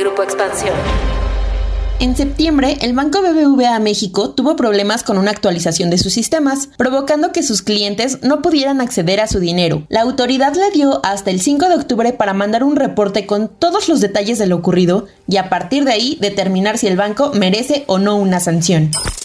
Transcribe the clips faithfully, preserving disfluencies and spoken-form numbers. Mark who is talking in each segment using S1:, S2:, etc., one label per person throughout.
S1: Grupo Expansión.
S2: En septiembre, el Banco B B V A México tuvo problemas con una actualización de sus sistemas, provocando que sus clientes no pudieran acceder a su dinero. La autoridad le dio hasta el cinco de octubre para mandar un reporte con todos los detalles de lo ocurrido y a partir de ahí determinar si el banco merece o no una sanción.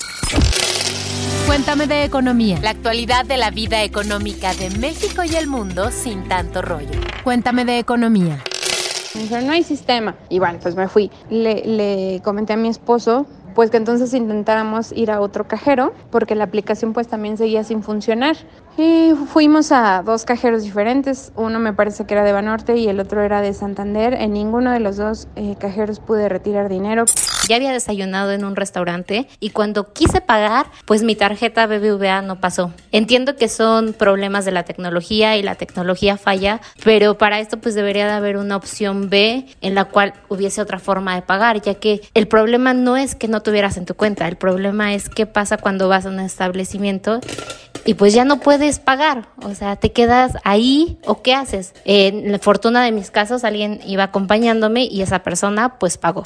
S1: Cuéntame de economía. La actualidad de la vida económica de México y el mundo sin tanto rollo. Cuéntame de economía.
S3: Me dijeron, no hay sistema. Y bueno, pues me fui. Le, le comenté a mi esposo, pues que entonces intentáramos ir a otro cajero, porque la aplicación pues también seguía sin funcionar. Y fuimos a dos cajeros diferentes. Uno me parece que era de Banorte y el otro era de Santander. En ninguno de los dos eh, cajeros pude retirar dinero.
S4: Ya había desayunado en un restaurante y cuando quise pagar, pues mi tarjeta B B V A no pasó. Entiendo que son problemas de la tecnología y la tecnología falla, pero para esto pues debería de haber una opción B en la cual hubiese otra forma de pagar, ya que el problema no es que no tuvieras en tu cuenta, el problema es qué pasa cuando vas a un establecimiento y pues ya no puedes pagar, o sea, te quedas ahí o ¿qué haces? En la fortuna de mis casos, alguien iba acompañándome y esa persona pues pagó.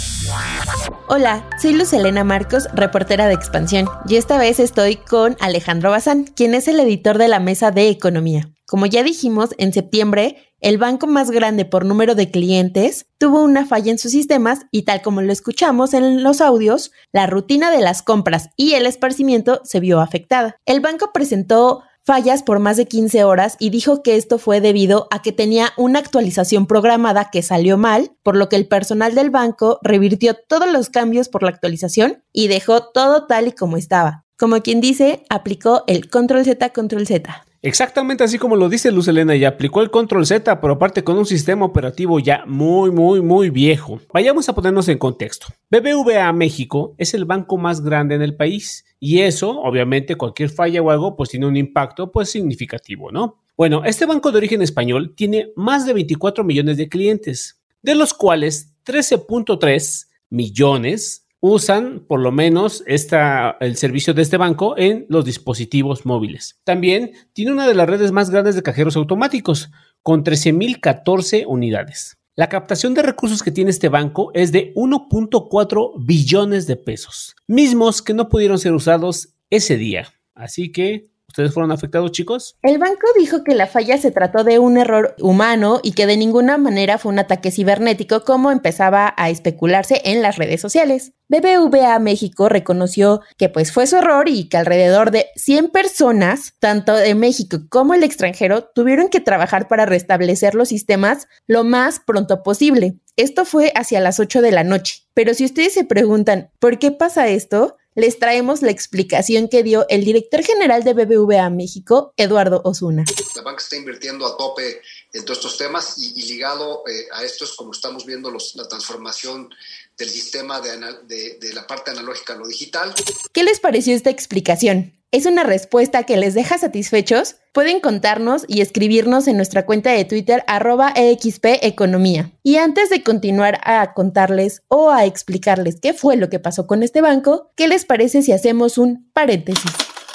S2: Hola, soy Luz Helena Marcos, reportera de Expansión, y esta vez estoy con Alejandro Bazán, quien es el editor de la Mesa de Economía. Como ya dijimos, en septiembre, el banco más grande por número de clientes tuvo una falla en sus sistemas y tal como lo escuchamos en los audios, la rutina de las compras y el esparcimiento se vio afectada. El banco presentó fallas por más de quince horas y dijo que esto fue debido a que tenía una actualización programada que salió mal, por lo que el personal del banco revirtió todos los cambios por la actualización y dejó todo tal y como estaba. Como quien dice, aplicó el control Z, control Z.
S5: Exactamente así como lo dice Luz Helena, y aplicó el control Z, pero aparte con un sistema operativo ya muy, muy, muy viejo. Vayamos a ponernos en contexto. B B V A México es el banco más grande en el país, y eso, obviamente, cualquier falla o algo, pues tiene un impacto, pues significativo, ¿no? Bueno, este banco de origen español tiene más de veinticuatro millones de clientes, de los cuales trece punto tres millones usan por lo menos esta, el servicio de este banco en los dispositivos móviles. También tiene una de las redes más grandes de cajeros automáticos, con trece mil catorce unidades. La captación de recursos que tiene este banco es de uno punto cuatro billones de pesos, mismos que no pudieron ser usados ese día. Así que, ¿ustedes fueron afectados, chicos?
S2: El banco dijo que la falla se trató de un error humano y que de ninguna manera fue un ataque cibernético como empezaba a especularse en las redes sociales. B B V A México reconoció que pues fue su error y que alrededor de cien personas, tanto de México como el extranjero, tuvieron que trabajar para restablecer los sistemas lo más pronto posible. Esto fue hacia las ocho de la noche. Pero si ustedes se preguntan, ¿por qué pasa esto?, les traemos la explicación que dio el director general de B B V A México, Eduardo Osuna.
S6: La banca está invirtiendo a tope en todos estos temas y, y ligado eh, a esto es como estamos viendo los, la transformación del sistema de, de, de la parte analógica a lo digital.
S2: ¿Qué les pareció esta explicación? ¿Es una respuesta que les deja satisfechos? Pueden contarnos y escribirnos en nuestra cuenta de Twitter, arroba E X P Economía. Y antes de continuar a contarles o a explicarles qué fue lo que pasó con este banco, ¿qué les parece si hacemos un paréntesis?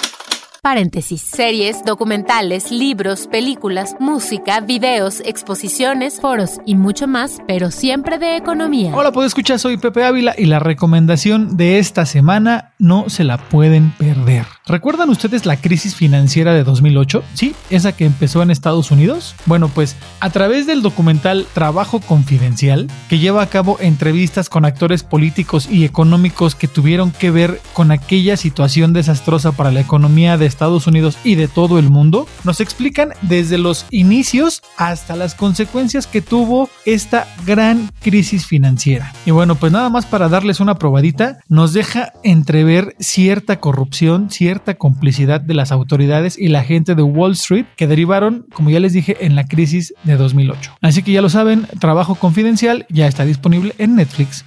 S1: Paréntesis. Series, documentales, libros, películas, música, videos, exposiciones, foros y mucho más, pero siempre de economía.
S7: Hola, ¿puedo escuchar? Soy Pepe Ávila y la recomendación de esta semana no se la pueden perder. ¿Recuerdan ustedes la crisis financiera de dos mil ocho? ¿Sí? ¿Esa que empezó en Estados Unidos? Bueno, pues a través del documental Trabajo Confidencial, que lleva a cabo entrevistas con actores políticos y económicos que tuvieron que ver con aquella situación desastrosa para la economía de Estados Unidos y de todo el mundo, nos explican desde los inicios hasta las consecuencias que tuvo esta gran crisis financiera. Y bueno, pues nada más para darles una probadita, nos deja entrever cierta corrupción, cierta complicidad de las autoridades y la gente de Wall Street que derivaron, como ya les dije, en la crisis de dos mil ocho. Así que ya lo saben, Trabajo Confidencial ya está disponible en Netflix.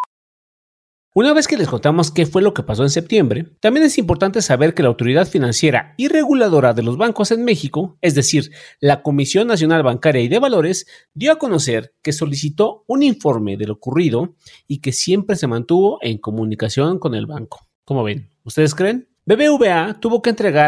S5: Una vez que les contamos qué fue lo que pasó en septiembre, también es importante saber que la autoridad financiera y reguladora de los bancos en México, es decir, la Comisión Nacional Bancaria y de Valores, dio a conocer que solicitó un informe de lo ocurrido y que siempre se mantuvo en comunicación con el banco. ¿Cómo ven? ¿Ustedes creen? B B V A tuvo que entregar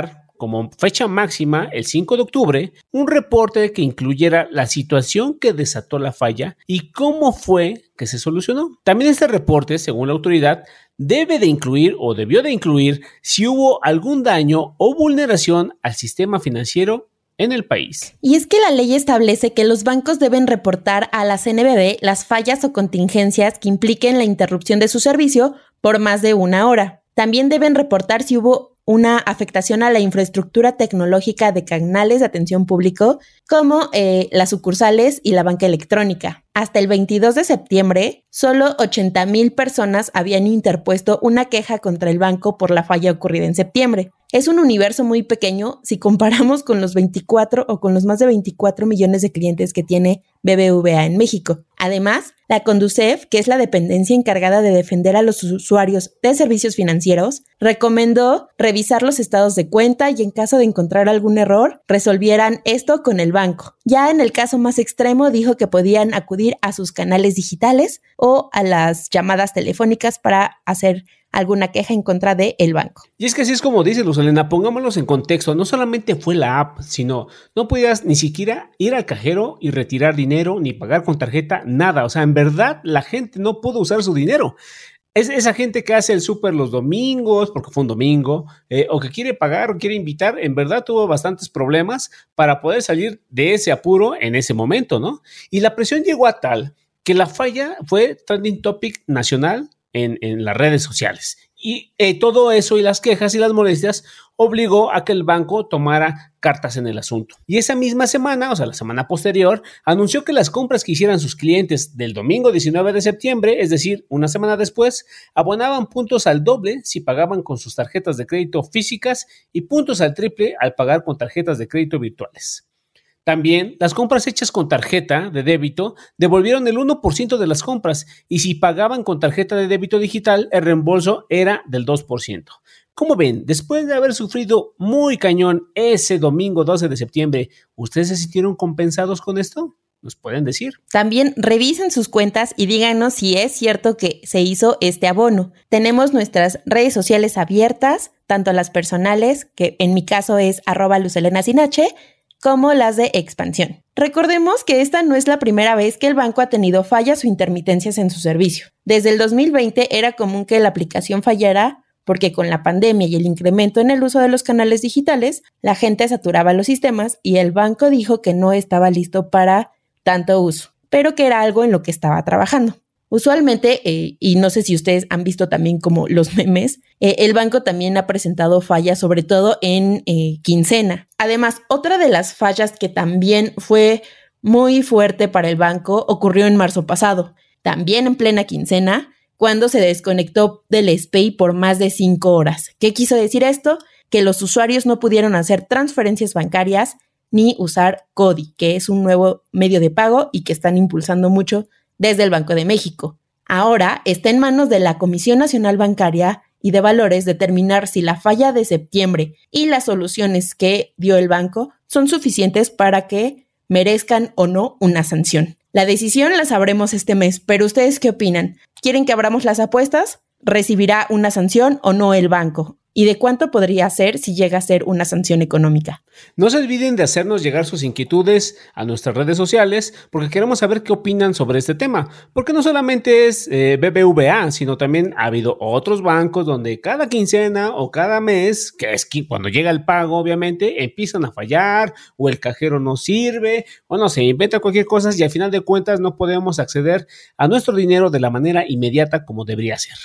S5: como fecha máxima el cinco de octubre, un reporte que incluyera la situación que desató la falla y cómo fue que se solucionó. También este reporte, según la autoridad, debe de incluir o debió de incluir si hubo algún daño o vulneración al sistema financiero en el país.
S2: Y es que la ley establece que los bancos deben reportar a la C N B V las fallas o contingencias que impliquen la interrupción de su servicio por más de una hora. También deben reportar si hubo una afectación a la infraestructura tecnológica de canales de atención público, como eh, las sucursales y la banca electrónica. Hasta el veintidós de septiembre, solo ochenta mil personas habían interpuesto una queja contra el banco por la falla ocurrida en septiembre. Es un universo muy pequeño si comparamos con los veinticuatro o con los más de veinticuatro millones de clientes que tiene B B V A en México. Además, la Conducef, que es la dependencia encargada de defender a los usuarios de servicios financieros, recomendó revisar los estados de cuenta y en caso de encontrar algún error, resolvieran esto con el banco. Ya en el caso más extremo, dijo que podían acudir a sus canales digitales o a las llamadas telefónicas para hacer alguna queja en contra del banco.
S5: Y es que así es como dice Luz Helena, pongámoslos en contexto, no solamente fue la app, sino no podías ni siquiera ir al cajero y retirar dinero, ni pagar con tarjeta, nada, o sea, en verdad la gente no pudo usar su dinero. Es esa gente que hace el súper los domingos, porque fue un domingo, eh, o que quiere pagar o quiere invitar, en verdad tuvo bastantes problemas para poder salir de ese apuro en ese momento, ¿no? Y la presión llegó a tal que la falla fue trending topic nacional En, en las redes sociales. Y eh, todo eso y las quejas y las molestias obligó a que el banco tomara cartas en el asunto. Y esa misma semana, o sea, la semana posterior, anunció que las compras que hicieran sus clientes del domingo diecinueve de septiembre, es decir, una semana después, abonaban puntos al doble si pagaban con sus tarjetas de crédito físicas y puntos al triple al pagar con tarjetas de crédito virtuales. También, las compras hechas con tarjeta de débito devolvieron el uno por ciento de las compras y si pagaban con tarjeta de débito digital, el reembolso era del dos por ciento. ¿Cómo ven? Después de haber sufrido muy cañón ese domingo doce de septiembre, ¿ustedes se sintieron compensados con esto? ¿Nos pueden decir?
S2: También revisen sus cuentas y díganos si es cierto que se hizo este abono. Tenemos nuestras redes sociales abiertas, tanto las personales, que en mi caso es arroba lucelena sin h, como las de expansión. Recordemos que esta no es la primera vez que el banco ha tenido fallas o intermitencias en su servicio. Desde el dos mil veinte era común que la aplicación fallara porque con la pandemia y el incremento en el uso de los canales digitales, la gente saturaba los sistemas y el banco dijo que no estaba listo para tanto uso, pero que era algo en lo que estaba trabajando. Usualmente, eh, y no sé si ustedes han visto también como los memes, eh, el banco también ha presentado fallas, sobre todo en eh, quincena. Además, otra de las fallas que también fue muy fuerte para el banco ocurrió en marzo pasado, también en plena quincena, cuando se desconectó del SPEI por más de cinco horas. ¿Qué quiso decir esto? Que los usuarios no pudieron hacer transferencias bancarias ni usar CODI, que es un nuevo medio de pago y que están impulsando mucho desde el Banco de México. Ahora está en manos de la Comisión Nacional Bancaria y de Valores determinar si la falla de septiembre y las soluciones que dio el banco son suficientes para que merezcan o no una sanción. La decisión la sabremos este mes, pero ¿ustedes qué opinan? ¿Quieren que abramos las apuestas? ¿Recibirá una sanción o no el banco? ¿Y de cuánto podría ser si llega a ser una sanción económica?
S5: No se olviden de hacernos llegar sus inquietudes a nuestras redes sociales porque queremos saber qué opinan sobre este tema. Porque no solamente es eh, B B V A, sino también ha habido otros bancos donde cada quincena o cada mes, que es cuando llega el pago obviamente, empiezan a fallar o el cajero no sirve o no sé, inventa cualquier cosa y al final de cuentas no podemos acceder a nuestro dinero de la manera inmediata como debería ser.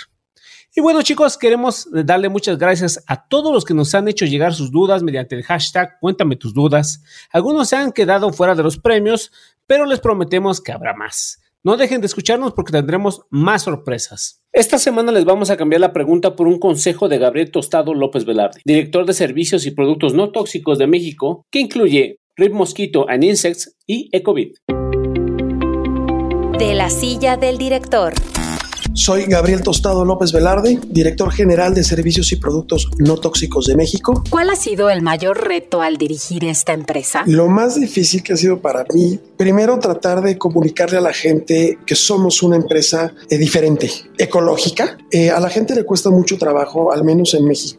S5: Y bueno, chicos, queremos darle muchas gracias a todos los que nos han hecho llegar sus dudas mediante el hashtag Cuéntame tus dudas. Algunos se han quedado fuera de los premios, pero les prometemos que habrá más. No dejen de escucharnos porque tendremos más sorpresas. Esta semana les vamos a cambiar la pregunta por un consejo de Gabriel Tostado López Velarde, director de Servicios y Productos No Tóxicos de México, que incluye Rip Mosquito and Insects y Ecovit.
S1: De la silla del director.
S8: Soy Gabriel Tostado López Velarde, director general de Servicios y Productos No Tóxicos de México.
S1: ¿Cuál ha sido el mayor reto al dirigir esta empresa?
S8: Lo más difícil que ha sido para mí, primero tratar de comunicarle a la gente que somos una empresa eh, diferente, ecológica. Eh, a la gente le cuesta mucho trabajo, al menos en México,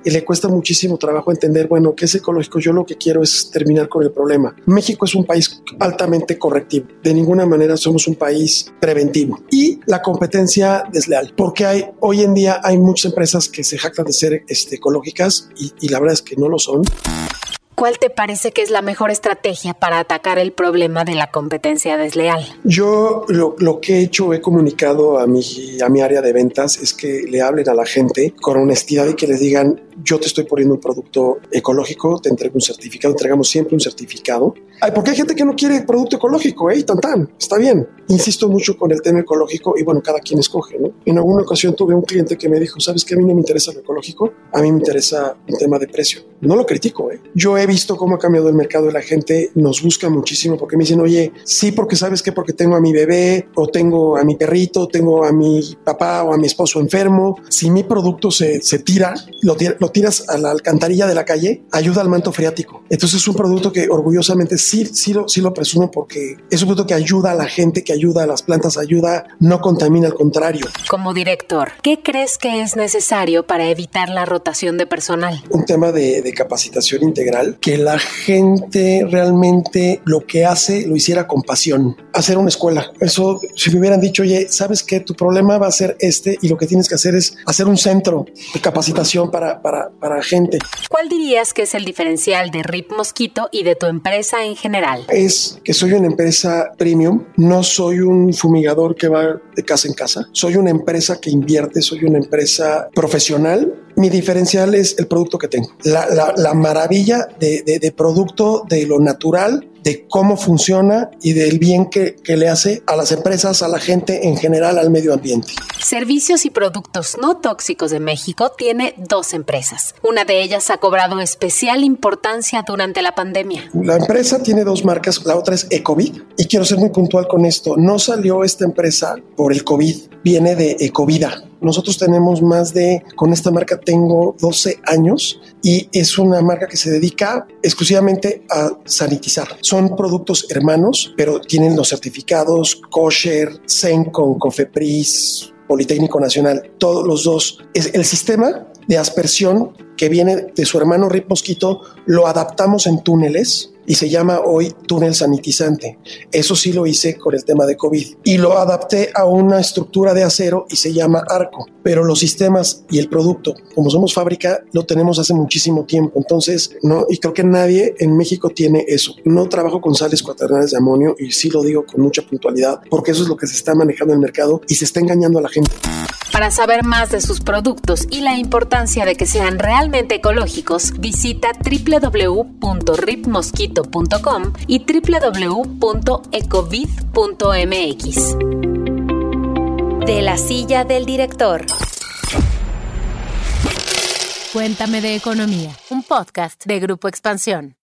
S8: y le cuesta muchísimo trabajo entender, bueno, ¿qué es ecológico? Yo lo que quiero es terminar con el problema. México es un país altamente correctivo. De ninguna manera somos un país preventivo. Y la competencia desleal, porque hay, hoy en día hay muchas empresas que se jactan de ser este, ecológicas y, y la verdad es que no lo son.
S1: ¿Cuál te parece que es la mejor estrategia para atacar el problema de la competencia desleal?
S8: Yo lo, lo que he hecho, he comunicado a mi, a mi área de ventas, es que le hablen a la gente con honestidad y que les digan, yo te estoy poniendo un producto ecológico, te entrego un certificado, entregamos siempre un certificado. Ay, porque hay gente que no quiere producto ecológico, ¿eh? Tan tan, está bien. Insisto mucho con el tema ecológico y bueno, cada quien escoge, ¿no? En alguna ocasión tuve un cliente que me dijo, ¿sabes qué? A mí no me interesa lo ecológico, a mí me interesa un tema de precio. No lo critico, ¿eh? Yo he visto cómo ha cambiado el mercado y la gente nos busca muchísimo porque me dicen, oye, sí, porque ¿sabes qué? Porque tengo a mi bebé o tengo a mi perrito, tengo a mi papá o a mi esposo enfermo. Si mi producto se, se tira, lo, tira, lo tiras a la alcantarilla de la calle, ayuda al manto freático. Entonces es un producto que orgullosamente sí, sí, lo, sí lo presumo porque es un producto que ayuda a la gente, que ayuda a las plantas, ayuda, no contamina, al contrario.
S1: Como director, ¿qué crees que es necesario para evitar la rotación de personal?
S8: Un tema de, de capacitación integral, que la gente realmente lo que hace lo hiciera con pasión. Hacer una escuela. Eso, si me hubieran dicho, oye, ¿sabes qué? Tu problema va a ser este y lo que tienes que hacer es hacer un centro de capacitación para, para, para gente.
S1: ¿Cuál dirías que es el diferencial de R I P Mosquito y de tu empresa en general?
S8: Es que soy una empresa premium, no soy un fumigador que va de casa en casa, soy una empresa que invierte, soy una empresa profesional. Mi diferencial es el producto que tengo, la, la, la maravilla de, de, de producto, de lo natural, de cómo funciona y del bien que, que le hace a las empresas, a la gente en general, al medio ambiente.
S1: Servicios y Productos No Tóxicos de México tiene dos empresas. Una de ellas ha cobrado especial importancia durante la pandemia.
S8: La empresa tiene dos marcas, la otra es Ecovid y quiero ser muy puntual con esto. No salió esta empresa por el COVID, viene de Ecovida. Nosotros tenemos más de, con esta marca tengo doce años y es una marca que se dedica exclusivamente a sanitizar. Son productos hermanos, pero tienen los certificados kosher, Sencon, Cofepris, Politécnico Nacional, todos los dos. Es el sistema de aspersión que viene de su hermano R I P Mosquito, lo adaptamos en túneles y se llama hoy túnel sanitizante. Eso sí lo hice con el tema de COVID y lo adapté a una estructura de acero y se llama arco, pero los sistemas y el producto, como somos fábrica, lo tenemos hace muchísimo tiempo, entonces no, y creo que nadie en México tiene eso. No trabajo con sales cuaternarias de amonio y sí lo digo con mucha puntualidad porque eso es lo que se está manejando en el mercado y se está engañando a la gente.
S1: Para saber más de sus productos y la importancia de que sean realmente ecológicos, visita doble u doble u doble u punto rip mosquito punto com y doble u doble u doble u punto ecovid punto m x.
S4: De la silla del director.
S1: Cuéntame de Economía, un podcast de Grupo Expansión.